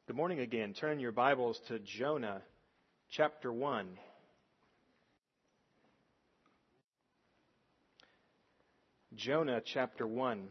Good morning again. Turn your Bibles to Jonah chapter 1. Jonah chapter 1.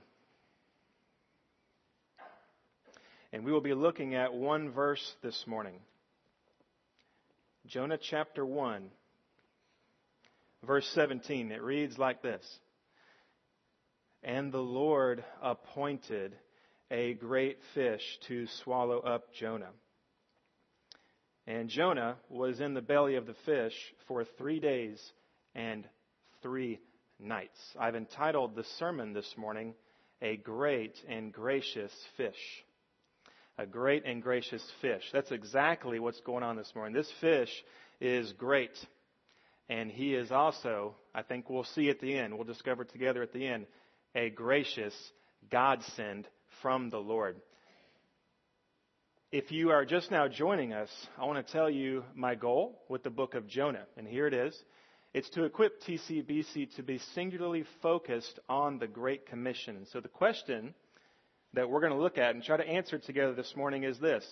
And we will be looking at one verse this morning. Jonah chapter 1, verse 17. It reads like this. And the Lord appointed a great fish to swallow up Jonah. And Jonah was in the belly of the fish for 3 days and 3 nights. I've entitled the sermon this morning, A Great and Gracious Fish. A great and gracious fish. That's exactly what's going on this morning. This fish is great. And he is also, I think we'll see at the end, we'll discover together at the end, a gracious godsend from the Lord. If you are just now joining us, I want to tell you my goal with the book of Jonah. And here it is. It's to equip TCBC to be singularly focused on the Great Commission. So the question that we're going to look at and try to answer together this morning is this.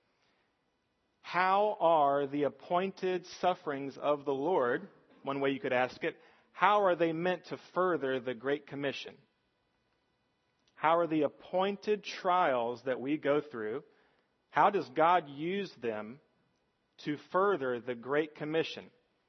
How are the appointed sufferings of the Lord, one way you could ask it, how are they meant to further the Great Commission? How are the appointed trials that we go through, how does God use them to further the Great Commission?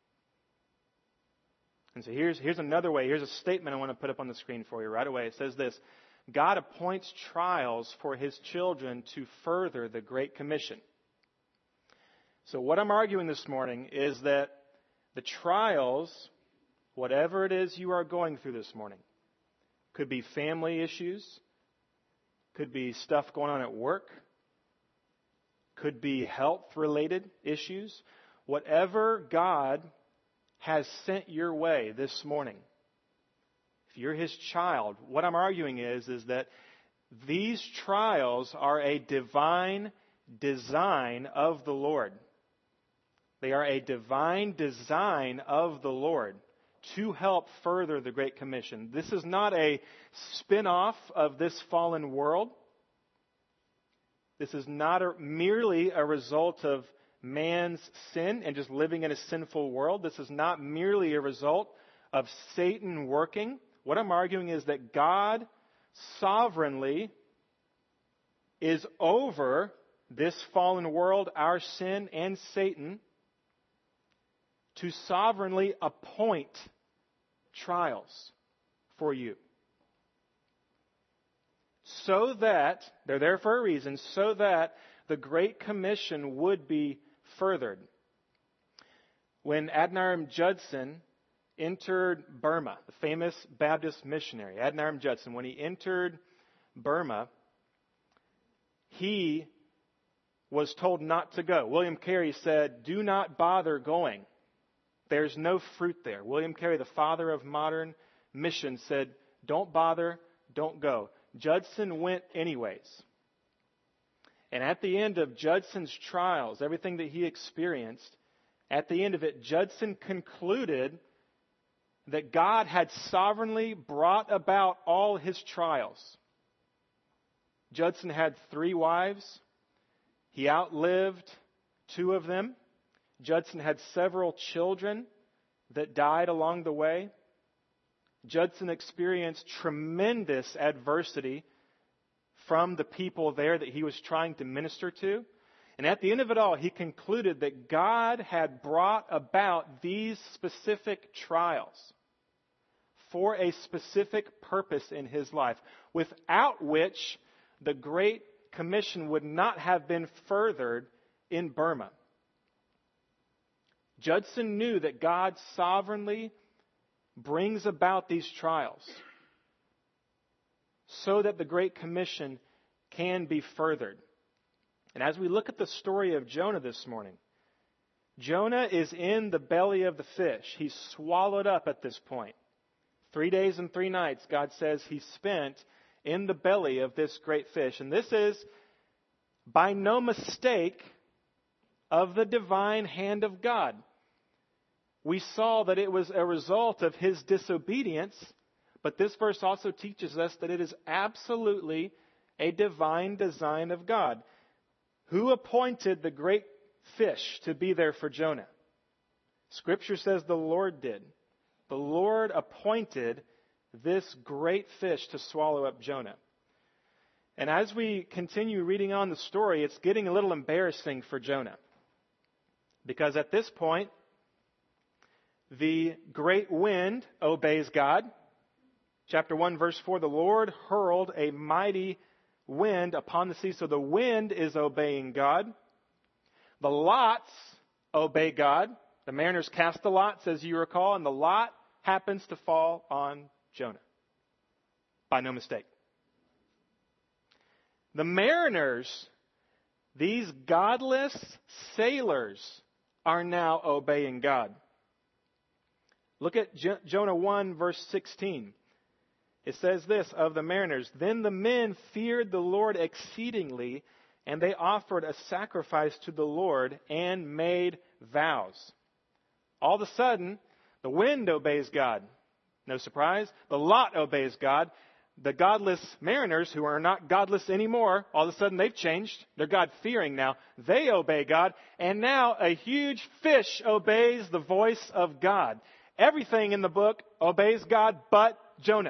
And so here's another way. Here's a statement I want to put up on the screen for you right away. It says this. God appoints trials for His children to further the Great Commission. So what I'm arguing this morning is that the trials, whatever it is you are going through this morning, could be family issues, could be stuff going on at work, could be health-related issues. Whatever God has sent your way this morning, if you're His child, what I'm arguing is that these trials are a divine design of the Lord. They are a divine design of the Lord to help further the Great Commission. This is not a spin-off of this fallen world. This is not merely a result of man's sin and just living in a sinful world. This is not merely a result of Satan working. What I'm arguing is that God sovereignly is over this fallen world, our sin, and Satan, to sovereignly appoint trials for you. So that, they're there for a reason, so that the Great Commission would be furthered. When Adoniram Judson entered Burma, the famous Baptist missionary, Adoniram Judson, when he entered Burma, he was told not to go. William Carey said, "Do not bother going. There's no fruit there." William Carey, the father of modern mission, said, "Don't bother, don't go." Judson went anyways. And at the end of Judson's trials, everything that he experienced, at the end of it, Judson concluded that God had sovereignly brought about all his trials. Judson had 3 wives. He outlived 2 of them. Judson had several children that died along the way. Judson experienced tremendous adversity from the people there that he was trying to minister to. And at the end of it all, he concluded that God had brought about these specific trials for a specific purpose in his life, without which the Great Commission would not have been furthered in Burma. Judson knew that God sovereignly brings about these trials so that the Great Commission can be furthered. And as we look at the story of Jonah this morning, Jonah is in the belly of the fish. He's swallowed up at this point. 3 days and 3 nights, God says, he spent in the belly of this great fish. And this is by no mistake of the divine hand of God. We saw that it was a result of his disobedience, but this verse also teaches us that it is absolutely a divine design of God. Who appointed the great fish to be there for Jonah? Scripture says the Lord did. The Lord appointed this great fish to swallow up Jonah. And as we continue reading on the story, it's getting a little embarrassing for Jonah. Because at this point, the great wind obeys God. Chapter 1, verse 4, the Lord hurled a mighty wind upon the sea. So the wind is obeying God. The lots obey God. The mariners cast the lots, as you recall, and the lot happens to fall on Jonah. By no mistake. The mariners, these godless sailors, are now obeying God. Look at Jonah 1, verse 16. It says this of the mariners, "Then the men feared the Lord exceedingly, and they offered a sacrifice to the Lord and made vows." All of a sudden, the wind obeys God. No surprise. The lot obeys God. The godless mariners, who are not godless anymore, all of a sudden they've changed. They're God-fearing now. They obey God. And now a huge fish obeys the voice of God. Everything in the book obeys God but Jonah.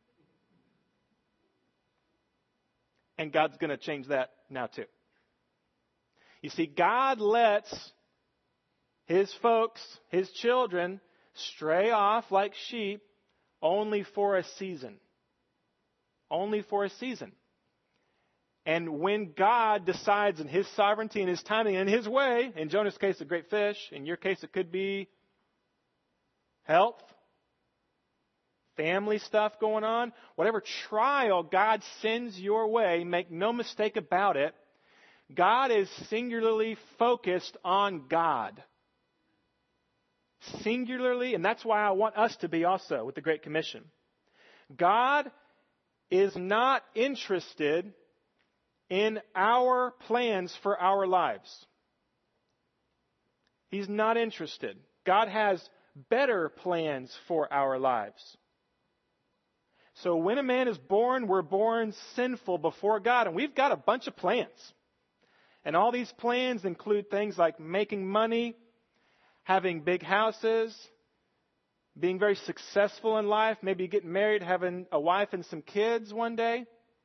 And God's going to change that now too. You see, God lets His folks, His children, stray off like sheep only for a season. Only for a season. And when God decides in His sovereignty and His timing and His way, in Jonah's case a great fish, in your case it could be health, family stuff going on, whatever trial God sends your way, make no mistake about it, God is singularly focused on God. Singularly, and that's why I want us to be also with the Great Commission. God is not interested in our plans for our lives. He's not interested. God has better plans for our lives. So when a man is born, we're born sinful before God, and we've got a bunch of plans. And all these plans include things like making money, having big houses, being very successful in life, maybe getting married, having a wife and some kids one day.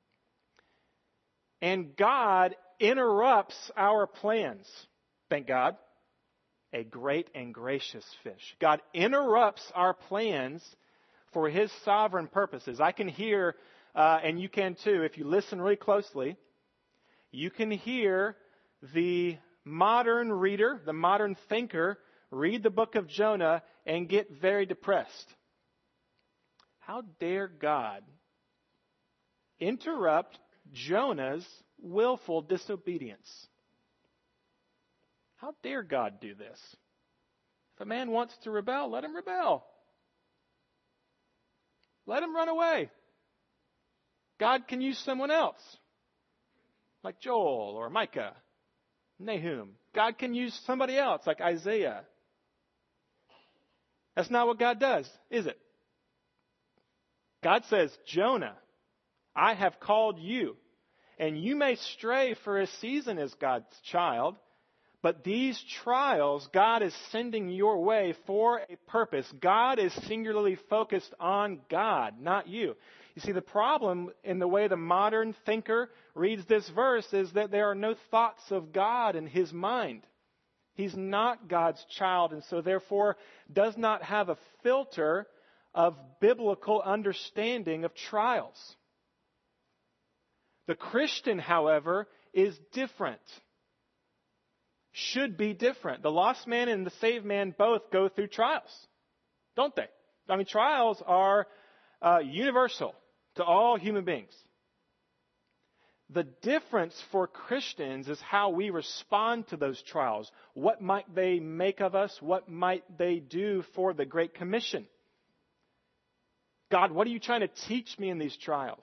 And God interrupts our plans. Thank God. A great and gracious fish. God interrupts our plans for His sovereign purposes. I can hear, and you can too, if you listen really closely, you can hear the modern reader, the modern thinker, read the book of Jonah and get very depressed. How dare God interrupt Jonah's willful disobedience? How dare God do this? If a man wants to rebel, let him rebel. Let him run away. God can use someone else, like Joel or Micah, Nahum. God can use somebody else, like Isaiah. That's not what God does, is it? God says, Jonah, I have called you, and you may stray for a season as God's child, but these trials God is sending your way for a purpose. God is singularly focused on God, not you. You see, the problem in the way the modern thinker reads this verse is that there are no thoughts of God in his mind. He's not God's child, and so therefore does not have a filter of biblical understanding of trials. The Christian, however, is different. Should be different. The lost man and the saved man both go through trials, don't they? I mean, trials are universal to all human beings. The difference for Christians is how we respond to those trials. What might they make of us? What might they do for the Great Commission? God, what are you trying to teach me in these trials?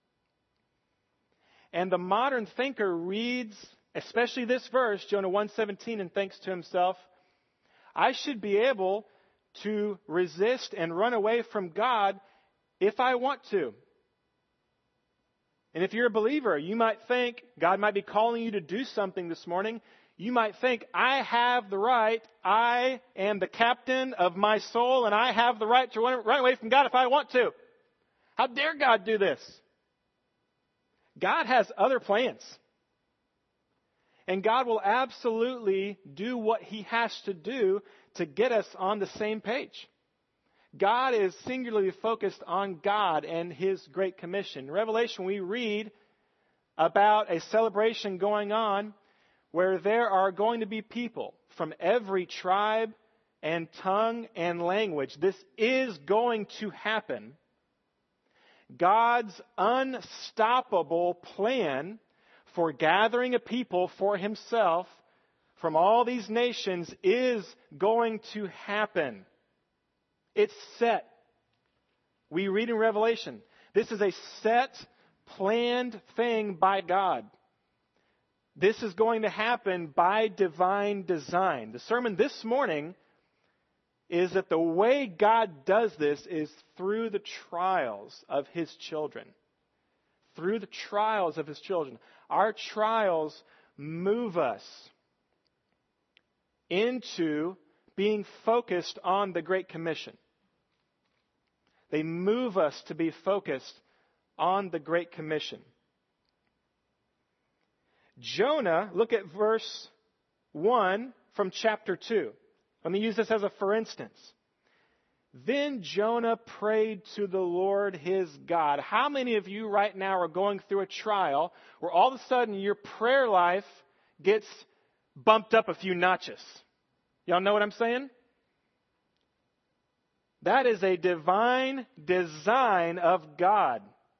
And the modern thinker reads, especially this verse, Jonah 1:17, and thinks to himself, I should be able to resist and run away from God if I want to. And if you're a believer, you might think God might be calling you to do something this morning. You might think, I have the right. I am the captain of my soul, and I have the right to run away from God if I want to. How dare God do this? God has other plans. And God will absolutely do what He has to do to get us on the same page. God is singularly focused on God and His Great Commission. In Revelation, we read about a celebration going on where there are going to be people from every tribe and tongue and language. This is going to happen. God's unstoppable plan for gathering a people for Himself from all these nations is going to happen. It's set. We read in Revelation, this is a set, planned thing by God. This is going to happen by divine design. The sermon this morning is that the way God does this is through the trials of His children. Through the trials of His children. Our trials move us into being focused on the Great Commission. They move us to be focused on the Great Commission. Jonah, look at verse 1 from chapter 2. Let me use this as a for instance. Then Jonah prayed to the Lord his God. How many of you right now are going through a trial where all of a sudden your prayer life gets bumped up a few notches? Y'all know what I'm saying? That is a divine design of God.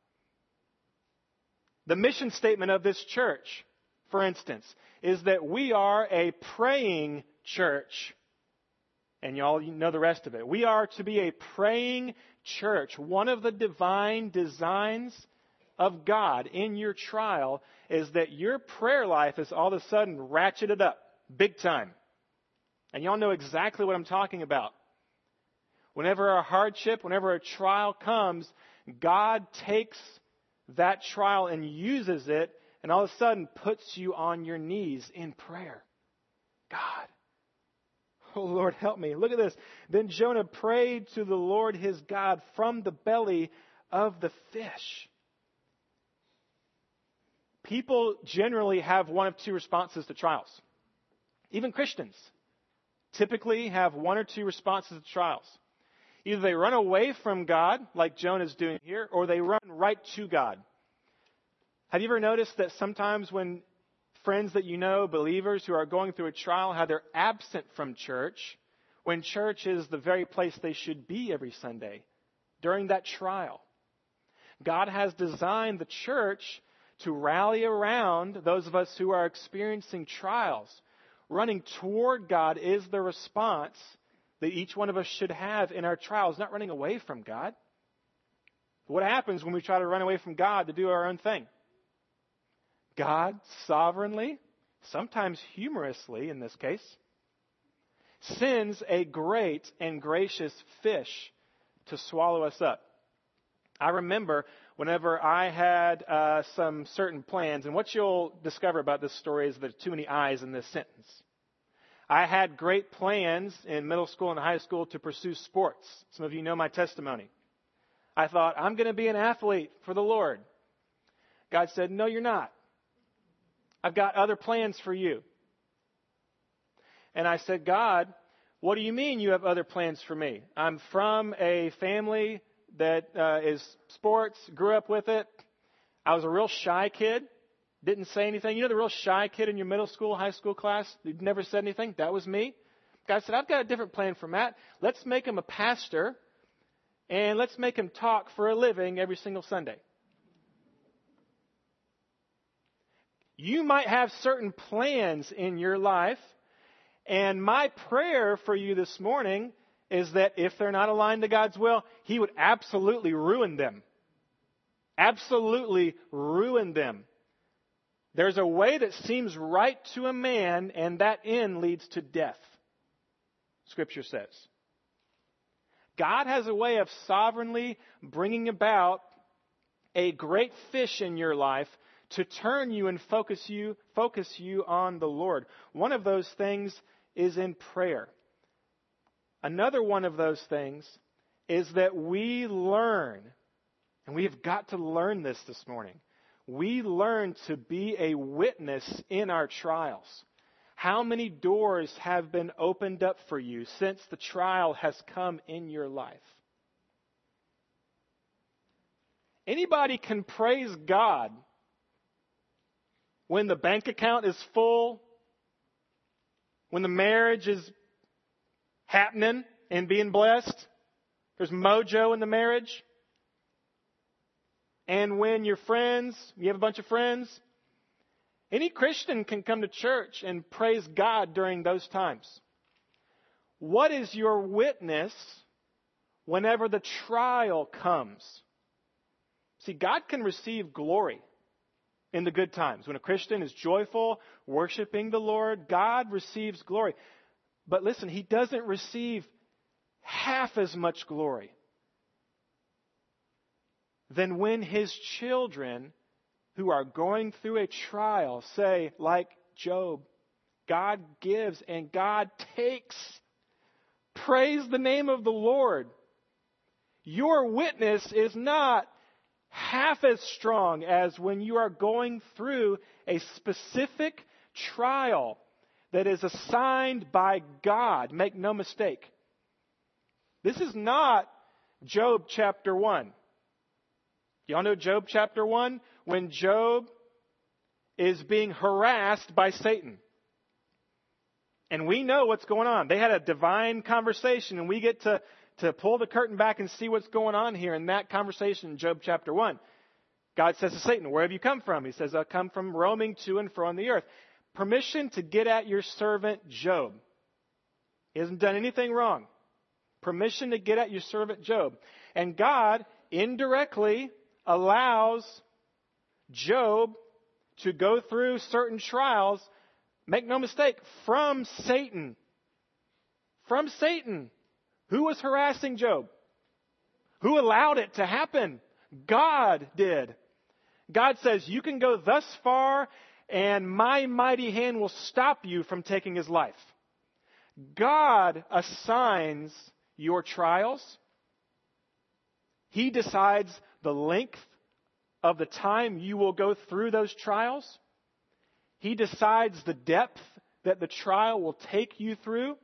The mission statement of this church, for instance, is that we are a praying church. And y'all know the rest of it. We are to be a praying church. One of the divine designs of God in your trial is that your prayer life is all of a sudden ratcheted up big time. And y'all know exactly what I'm talking about. Whenever a hardship, whenever a trial comes, God takes that trial and uses it and all of a sudden puts you on your knees in prayer. God, oh Lord, help me. Look at this. Then Jonah prayed to the Lord his God from the belly of the fish. People generally have one of two responses to trials. Even Christians typically have one or two responses to trials. Either they run away from God, like Jonah's doing here, or they run right to God. Have you ever noticed that sometimes when friends that you know, believers who are going through a trial, how they're absent from church, when church is the very place they should be every Sunday during that trial? God has designed the church to rally around those of us who are experiencing trials. Running toward God is the response that each one of us should have in our trials, not running away from God. What happens when we try to run away from God to do our own thing? God sovereignly, sometimes humorously in this case, sends a great and gracious fish to swallow us up. I remember whenever I had some certain plans, and what you'll discover about this story is there's too many I's in this sentence. I had great plans in middle school and high school to pursue sports. Some of you know my testimony. I thought, I'm going to be an athlete for the Lord. God said, no, you're not. I've got other plans for you. And I said, God, what do you mean you have other plans for me? I'm from a family that is sports, grew up with it. I was a real shy kid. Didn't say anything. You know the real shy kid in your middle school, high school class? Who never said anything? That was me. God said, I've got a different plan for Matt. Let's make him a pastor, and let's make him talk for a living every single Sunday. You might have certain plans in your life, and my prayer for you this morning is that if they're not aligned to God's will, He would absolutely ruin them. Absolutely ruin them. There's a way that seems right to a man, and that end leads to death, Scripture says. God has a way of sovereignly bringing about a great fish in your life to turn you and focus you on the Lord. One of those things is in prayer. Another one of those things is that we learn, and we have got to learn this morning. We learn to be a witness in our trials. How many doors have been opened up for you since the trial has come in your life? Anybody can praise God when the bank account is full, when the marriage is happening and being blessed, there's mojo in the marriage, and when your friends, you have a bunch of friends, any Christian can come to church and praise God during those times. What is your witness whenever the trial comes? See, God can receive glory in the good times. When a Christian is joyful, worshiping the Lord, God receives glory. But listen, He doesn't receive half as much glory than when His children who are going through a trial say, like Job, God gives and God takes. Praise the name of the Lord. Your witness is not half as strong as when you are going through a specific trial that is assigned by God. Make no mistake. This is not Job chapter 1. Y'all know Job chapter 1? When Job is being harassed by Satan. And we know what's going on. They had a divine conversation, and we get to pull the curtain back and see what's going on here in that conversation in Job chapter 1. God says to Satan, where have you come from? He says, I come from roaming to and fro on the earth. Permission to get at your servant Job. He hasn't done anything wrong. Permission to get at your servant Job. And God indirectly allows Job to go through certain trials, make no mistake, from Satan. From Satan. Who was harassing Job? Who allowed it to happen? God did. God says, you can go thus far and my mighty hand will stop you from taking his life. God assigns your trials. He decides the length of the time you will go through those trials. He decides the depth that the trial will take you through.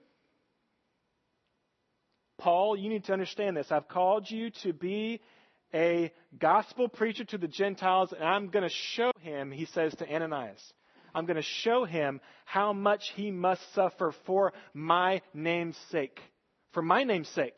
Paul, you need to understand this. I've called you to be a gospel preacher to the Gentiles, and I'm going to show him, he says to Ananias, I'm going to show him how much he must suffer for my name's sake. For my name's sake.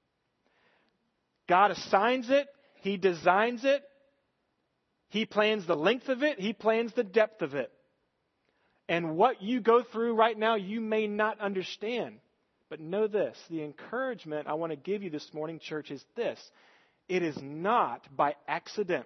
God assigns it. He designs it. He plans the length of it. He plans the depth of it. And what you go through right now, you may not understand. But know this, the encouragement I want to give you this morning, church, is this. It is not by accident.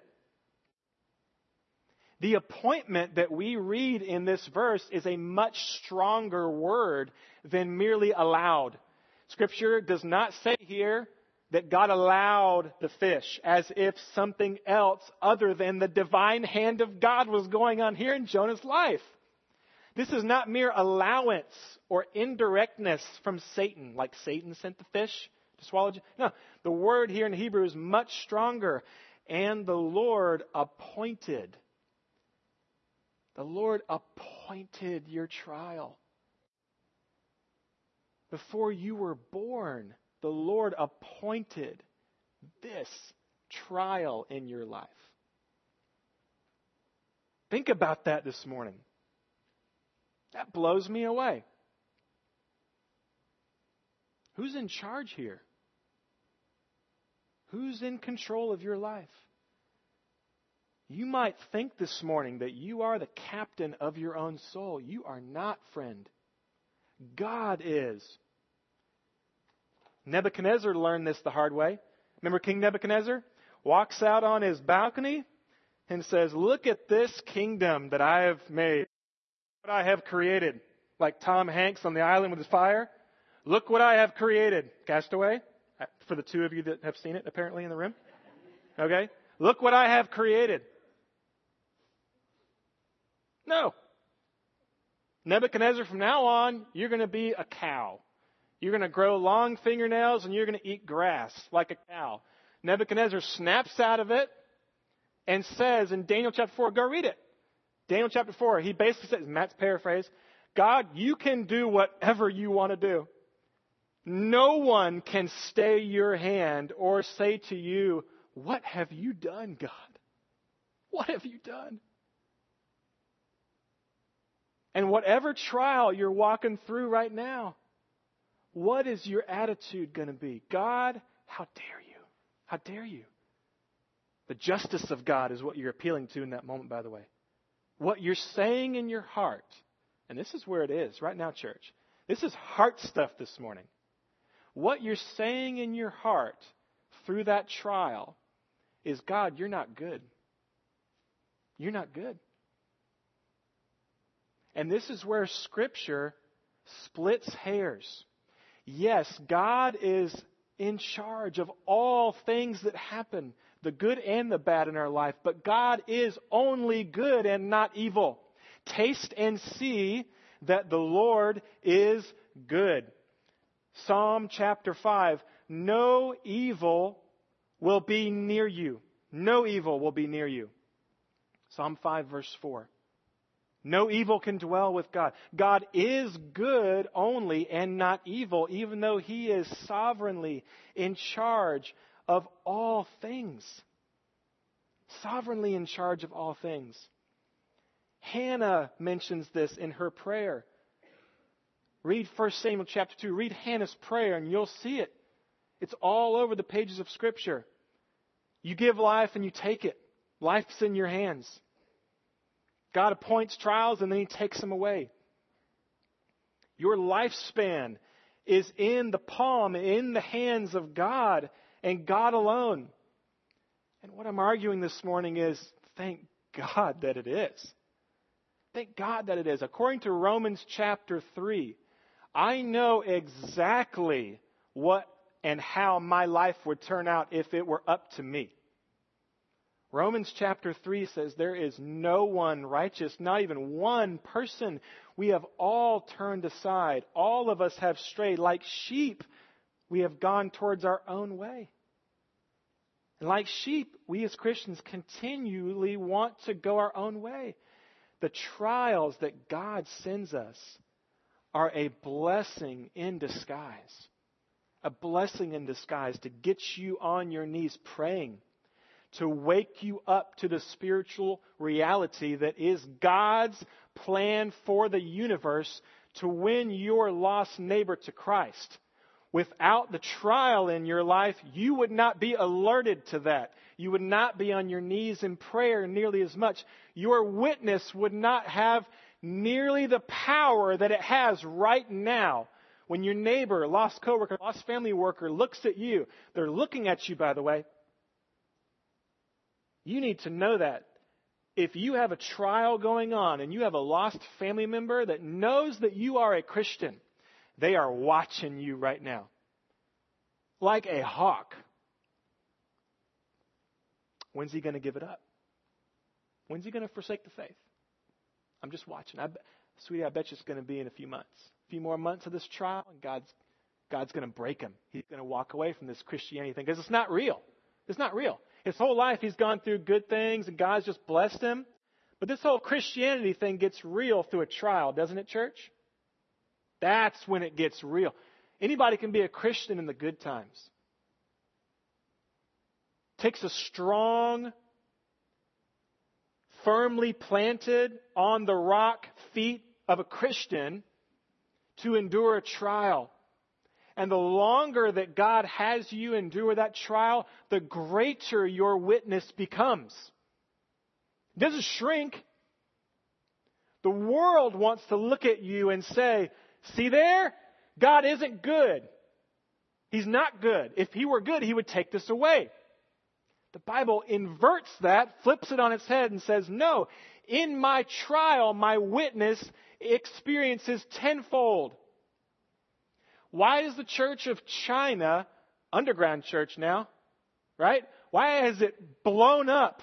The appointment that we read in this verse is a much stronger word than merely allowed. Scripture does not say here that God allowed the fish as if something else other than the divine hand of God was going on here in Jonah's life. This is not mere allowance or indirectness from Satan, like Satan sent the fish to swallow. No, the word here in Hebrew is much stronger. And the Lord appointed. The Lord appointed your trial. Before you were born, the Lord appointed this trial in your life. Think about that this morning. That blows me away. Who's in charge here? Who's in control of your life? You might think this morning that you are the captain of your own soul. You are not, friend. God is. Nebuchadnezzar learned this the hard way. Remember King Nebuchadnezzar? Walks out on his balcony and says, look at this kingdom that I have made. What I have created. Like Tom Hanks on the island with his fire. Look what I have created. Castaway. For the two of you that have seen it apparently in the room. Okay. Look what I have created. No. Nebuchadnezzar, from now on, you're going to be a cow. You're going to grow long fingernails and you're going to eat grass like a cow. Nebuchadnezzar snaps out of it and says in Daniel chapter 4, go read it. Daniel chapter 4, he basically says, Matt's paraphrase, God, you can do whatever you want to do. No one can stay your hand or say to you, what have you done, God? What have you done? And whatever trial you're walking through right now, what is your attitude going to be? God, how dare you? How dare you? The justice of God is what you're appealing to in that moment, by the way. What you're saying in your heart, and this is where it is right now, church. This is heart stuff this morning. What you're saying in your heart through that trial is, God, you're not good. You're not good. And this is where Scripture splits hairs. Yes, God is in charge of all things that happen, the good and the bad in our life, but God is only good and not evil. Taste and see that the Lord is good. Psalm chapter 5, no evil will be near you. No evil will be near you. Psalm 5 verse 4. No evil can dwell with God. God is good only and not evil, even though He is sovereignly in charge of all things. Sovereignly in charge of all things. Hannah mentions this in her prayer. Read 1 Samuel chapter 2. Read Hannah's prayer and you'll see it. It's all over the pages of Scripture. You give life and you take it. Life's in your hands. God appoints trials and then He takes them away. Your lifespan is in the palm, in the hands of God and God alone. And what I'm arguing this morning is, thank God that it is. Thank God that it is. According to Romans chapter 3, I know exactly what and how my life would turn out if it were up to me. Romans chapter 3 says there is no one righteous, not even one person. We have all turned aside. All of us have strayed. Like sheep, we have gone towards our own way. And like sheep, we as Christians continually want to go our own way. The trials that God sends us are a blessing in disguise. A blessing in disguise to get you on your knees praying, to wake you up to the spiritual reality that is God's plan for the universe to win your lost neighbor to Christ. Without the trial in your life, you would not be alerted to that. You would not be on your knees in prayer nearly as much. Your witness would not have nearly the power that it has right now. When your neighbor, lost coworker, lost family worker looks at you, they're looking at you, by the way. You need to know that. If you have a trial going on and you have a lost family member that knows that you are a Christian, they are watching you right now. Like a hawk. When's he going to give it up? When's he going to forsake the faith? I'm just watching. Sweetie, I bet you it's going to be in a few months. A few more months of this trial, and God's going to break him. He's going to walk away from this Christianity thing because it's not real. It's not real. His whole life he's gone through good things and God's just blessed him. But this whole Christianity thing gets real through a trial, doesn't it, church? That's when it gets real. Anybody can be a Christian in the good times. It takes a strong, firmly planted on the rock feet of a Christian to endure a trial. And the longer that God has you endure that trial, the greater your witness becomes. It doesn't shrink. The world wants to look at you and say, see there? God isn't good. He's not good. If He were good, He would take this away. The Bible inverts that, flips it on its head and says, no, in my trial, my witness experiences tenfold. Why is the Church of China, underground church now, right? Why has it blown up?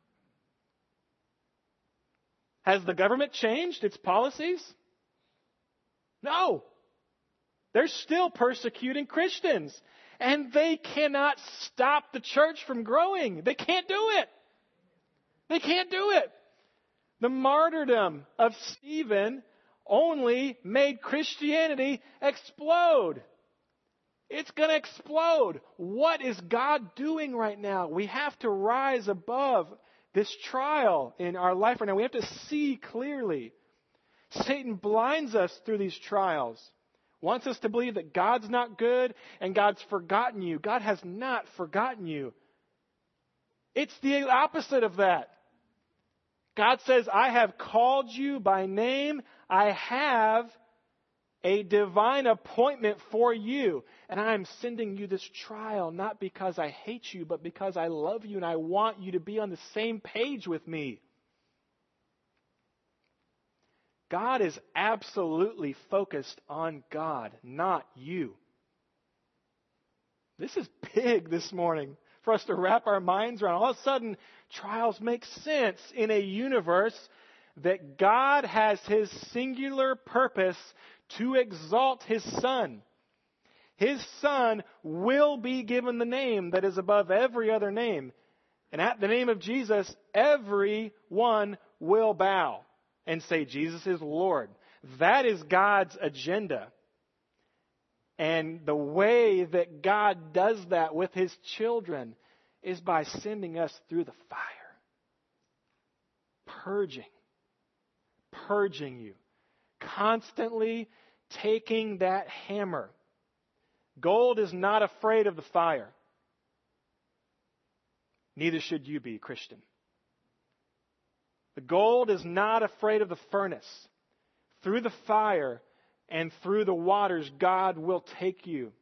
Has the government changed its policies? No. They're still persecuting Christians. And they cannot stop the church from growing. They can't do it. They can't do it. The martyrdom of Stephen only made Christianity explode. It's going to explode. What is God doing right now? We have to rise above this trial in our life right now. We have to see clearly. Satan blinds us through these trials. Wants us to believe that God's not good and God's forgotten you. God has not forgotten you. It's the opposite of that. God says, I have called you by name. I have a divine appointment for you. And I am sending you this trial, not because I hate you, but because I love you and I want you to be on the same page with me. God is absolutely focused on God, not you. This is big this morning for us to wrap our minds around. All of a sudden, trials make sense in a universe that God has His singular purpose to exalt His Son. His Son will be given the name that is above every other name. And at the name of Jesus, everyone will bow and say, Jesus is Lord. That is God's agenda. And the way that God does that with His children is by sending us through the fire. Purging you. Constantly taking that hammer. Gold is not afraid of the fire. Neither should you be, Christian. The gold is not afraid of the furnace. Through the fire and through the waters, God will take you.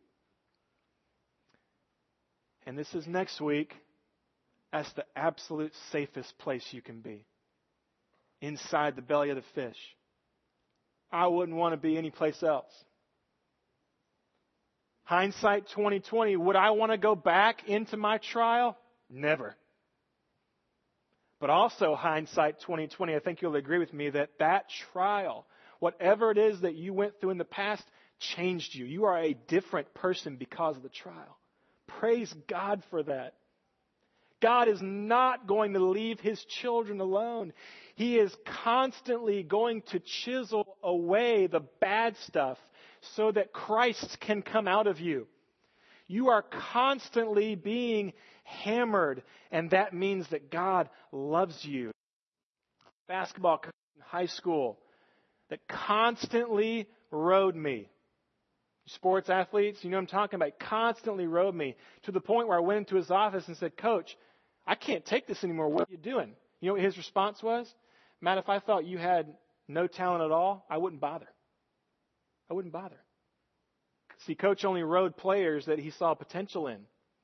And this is next week. That's the absolute safest place you can be. Inside the belly of the fish. I wouldn't want to be anyplace else. Hindsight 2020, would I want to go back into my trial? Never. But also, hindsight 2020, I think you'll agree with me that trial, whatever it is that you went through in the past, changed you. You are a different person because of the trial. Praise God for that. God is not going to leave His children alone. He is constantly going to chisel away the bad stuff so that Christ can come out of you. You are constantly being hammered, and that means that God loves you. Basketball coach in high school that constantly rode me. Sports athletes, you know what I'm talking about, constantly rode me to the point where I went into his office and said, Coach, I can't take this anymore. What are you doing? You know what his response was? Matt, if I thought you had no talent at all, I wouldn't bother. See, Coach only rode players that he saw potential in.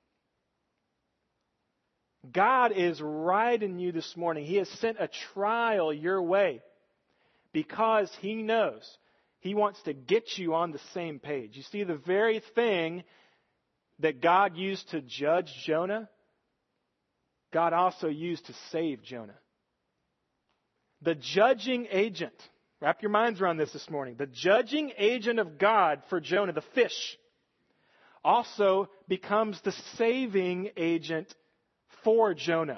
God is riding you this morning. He has sent a trial your way because He knows He wants to get you on the same page. You see, the very thing that God used to judge Jonah, God also used to save Jonah. The judging agent, wrap your minds around this morning. The judging agent of God for Jonah, the fish, also becomes the saving agent for Jonah.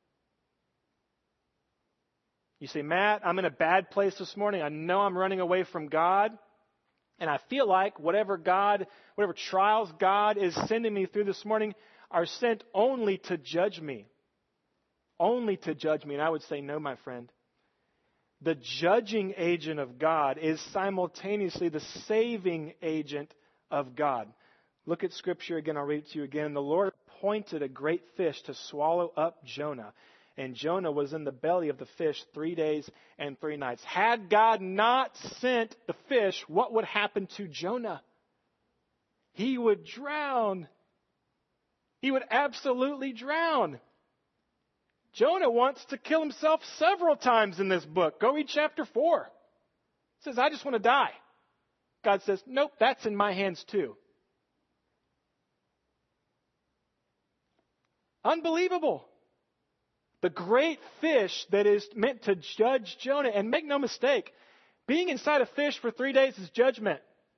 You say, Matt, I'm in a bad place this morning. I know I'm running away from God. And I feel like whatever trials God is sending me through this morning are sent only to judge me. Only to judge me. And I would say, no, my friend. The judging agent of God is simultaneously the saving agent of God. Look at Scripture again. I'll read it to you again. The Lord appointed a great fish to swallow up Jonah. And Jonah was in the belly of the fish 3 days and 3 nights. Had God not sent the fish, what would happen to Jonah? He would drown. He would absolutely drown. Jonah wants to kill himself several times in this book. Go read chapter 4. He says, I just want to die. God says, nope, that's in my hands too. Unbelievable. The great fish that is meant to judge Jonah. And make no mistake, being inside a fish for 3 days is judgment.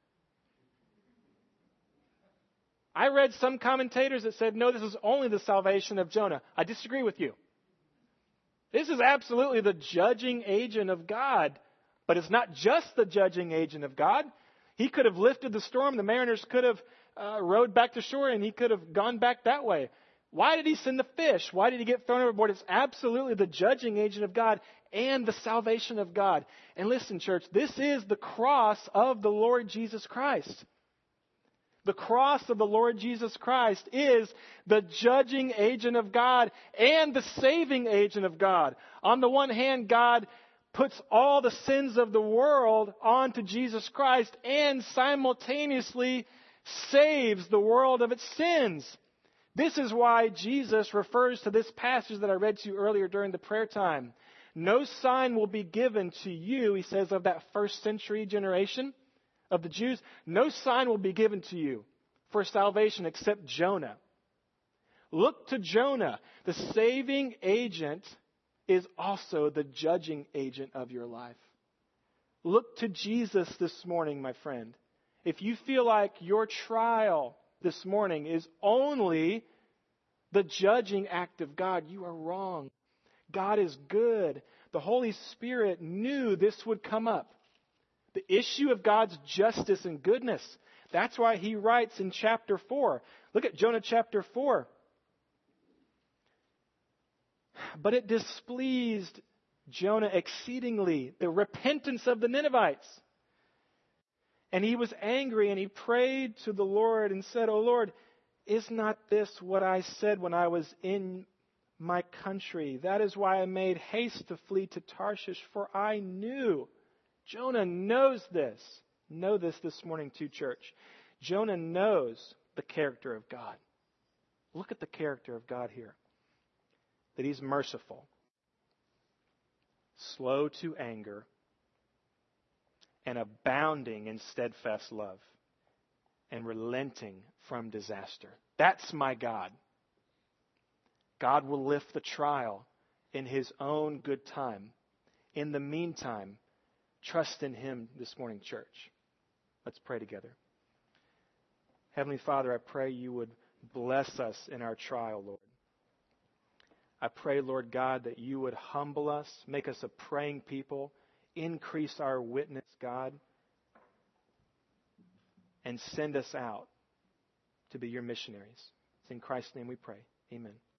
I read some commentators that said, no, this is only the salvation of Jonah. I disagree with you. This is absolutely the judging agent of God. But it's not just the judging agent of God. He could have lifted the storm. The mariners could have rowed back to shore, and he could have gone back that way. Why did he send the fish? Why did he get thrown overboard? It's absolutely the judging agent of God and the salvation of God. And listen, church, this is the cross of the Lord Jesus Christ. The cross of the Lord Jesus Christ is the judging agent of God and the saving agent of God. On the one hand, God puts all the sins of the world onto Jesus Christ and simultaneously saves the world of its sins. This is why Jesus refers to this passage that I read to you earlier during the prayer time. No sign will be given to you, he says, of that first century generation of the Jews. No sign will be given to you for salvation except Jonah. Look to Jonah. The saving agent is also the judging agent of your life. Look to Jesus this morning, my friend. If you feel like your trial this morning is only the judging act of God, you are wrong. God is good. The Holy Spirit knew this would come up. The issue of God's justice and goodness. That's why he writes in chapter 4. Look at Jonah chapter 4. But it displeased Jonah exceedingly, the repentance of the Ninevites. And he was angry, and he prayed to the Lord and said, O Lord, is not this what I said when I was in my country? That is why I made haste to flee to Tarshish, for I knew. Jonah knows this. Know this morning too, church. Jonah knows the character of God. Look at the character of God here. That he's merciful, slow to anger, and abounding in steadfast love, and relenting from disaster. That's my God. God will lift the trial in his own good time. In the meantime, trust in him this morning, church. Let's pray together. Heavenly Father, I pray you would bless us in our trial, Lord. I pray, Lord God, that you would humble us, make us a praying people, increase our witness, God, and send us out to be your missionaries. It's in Christ's name we pray. Amen.